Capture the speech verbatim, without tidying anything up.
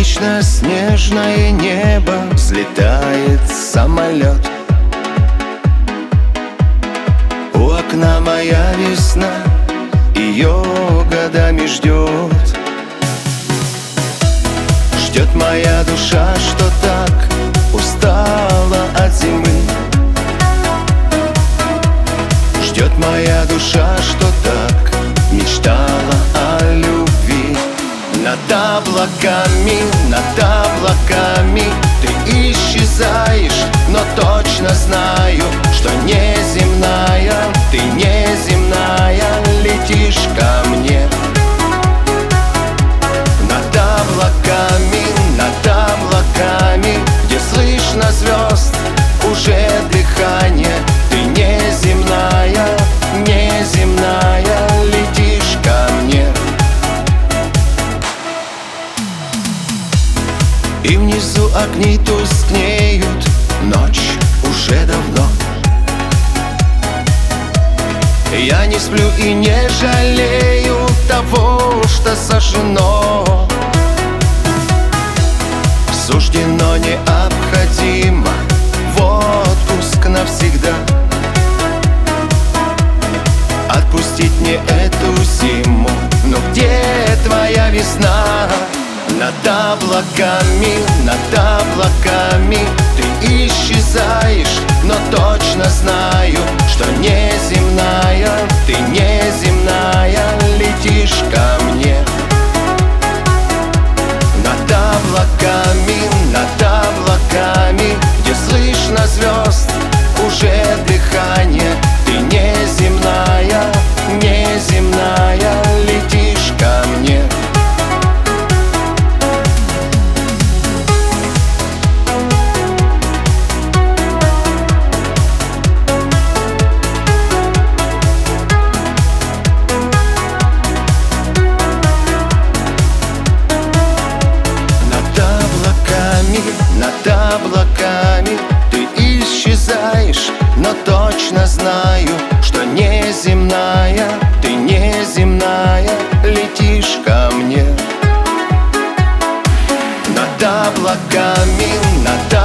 Вечно снежное небо, взлетает самолет. У окна моя весна, ее годами ждет. Ждет моя душа, что так устала от зимы. Ждет моя душа, что так мечтала о любви. Над облаками, над облаками ты исчезаешь, но точно знаю, что неземная, ты неземная, летишь ко мне. Над облаками, над облаками, где слышно звезд уже дыхание, ты неземная, неземная, летишь ко мне. И внизу огни тускнеют, ночь уже давно. Я не сплю и не жалею того, что суждено. Суждено необходимо в отпуск навсегда. Отпустить мне эту зиму, но где твоя весна? Над облаками, над облаками ты исчезаешь, но точно знаю, что неземная, ты неземная, летишь ко мне. Над облаками, над облаками, где слышно звезд уже дыхание, ты неземная, неземная, летишь ко мне. Над облаками ты исчезаешь, но точно знаю, что неземная, ты неземная, летишь ко мне. Над облаками, над